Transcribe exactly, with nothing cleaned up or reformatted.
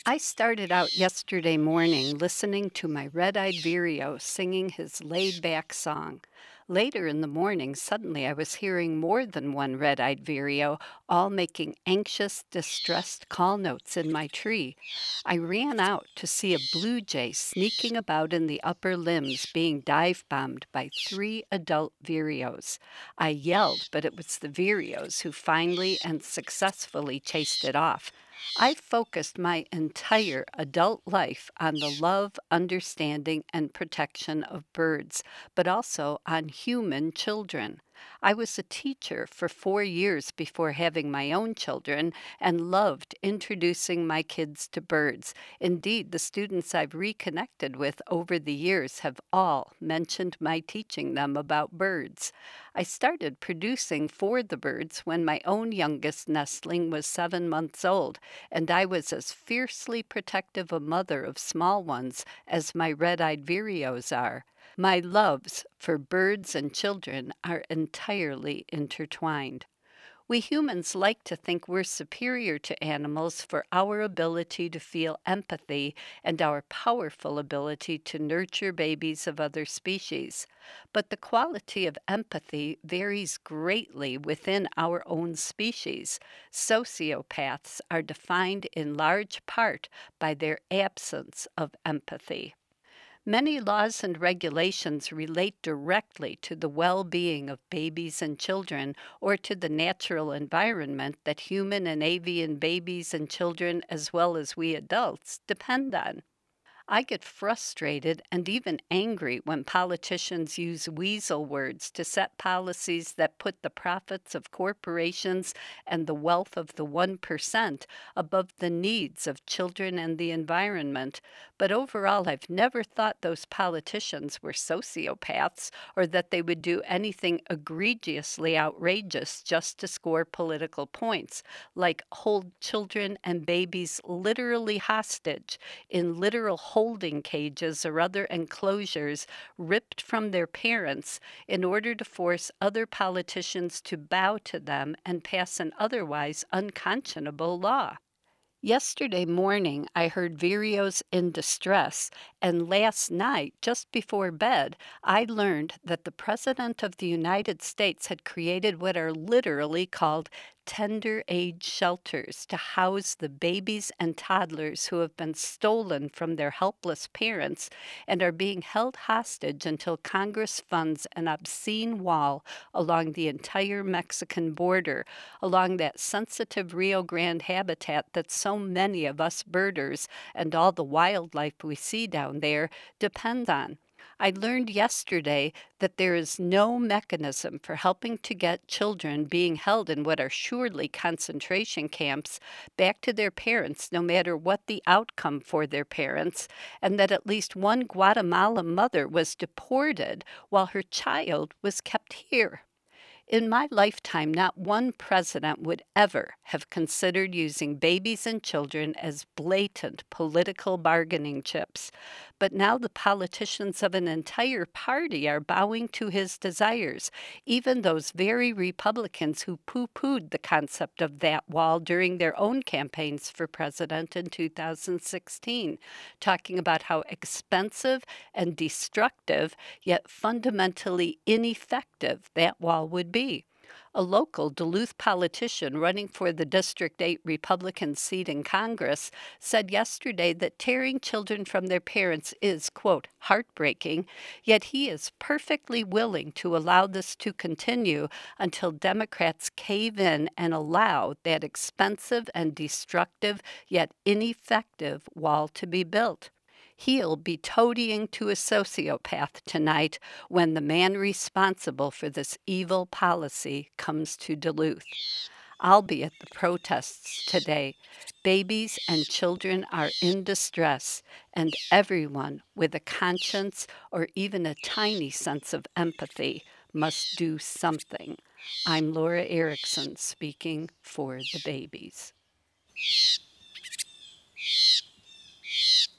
I started out yesterday morning listening to my red eyed Vireo singing his laid back song. Later in the morning, suddenly I was hearing more than one red eyed Vireo, all making anxious, distressed call notes in my tree. I ran out to see a blue jay sneaking about in the upper limbs being dive bombed by three adult Vireos. I yelled, but it was the Vireos who finally and successfully chased it off. I focused my entire adult life on the love, understanding, and protection of birds, but also on human children. I was a teacher for four years before having my own children and loved introducing my kids to birds. Indeed, the students I've reconnected with over the years have all mentioned my teaching them about birds. I started producing for the birds when my own youngest nestling was seven months old, and I was as fiercely protective a mother of small ones as my red eyed vireos are. My loves for birds and children are entirely intertwined. We humans like to think we're superior to animals for our ability to feel empathy and our powerful ability to nurture babies of other species. But the quality of empathy varies greatly within our own species. Sociopaths are defined in large part by their absence of empathy. Many laws and regulations relate directly to the well being of babies and children or to the natural environment that human and avian babies and children, as well as we adults, depend on. I get frustrated and even angry when politicians use weasel words to set policies that put the profits of corporations and the wealth of the one percent above the needs of children and the environment. But overall, I've never thought those politicians were sociopaths or that they would do anything egregiously outrageous just to score political points, like hold children and babies literally hostage in literal holding cages or other enclosures ripped from their parents in order to force other politicians to bow to them and pass an otherwise unconscionable law. Yesterday morning, I heard Vireos in distress, and last night, just before bed, I learned that the President of the United States had created what are literally called tender age shelters to house the babies and toddlers who have been stolen from their helpless parents and are being held hostage until Congress funds an obscene wall along the entire Mexican border, along that sensitive Rio Grande habitat that so many of us birders and all the wildlife we see down there depend on. I learned yesterday that there is no mechanism for helping to get children being held in what are surely concentration camps back to their parents, no matter what the outcome for their parents, and that at least one Guatemala mother was deported while her child was kept here. In my lifetime, not one president would ever have considered using babies and children as blatant political bargaining chips. But now the politicians of an entire party are bowing to his desires, even those very Republicans who poo pooed the concept of that wall during their own campaigns for president in two thousand sixteen, talking about how expensive and destructive, yet fundamentally ineffective, that wall would be. A local Duluth politician running for the District eight Republican seat in Congress said yesterday that tearing children from their parents is, quote, heartbreaking, yet he is perfectly willing to allow this to continue until Democrats cave in and allow that expensive and destructive yet ineffective wall to be built. He'll be toadying to a sociopath tonight when the man responsible for this evil policy comes to Duluth. I'll be at the protests today. Babies and children are in distress, and everyone with a conscience or even a tiny sense of empathy must do something. I'm Laura Erickson speaking for the babies.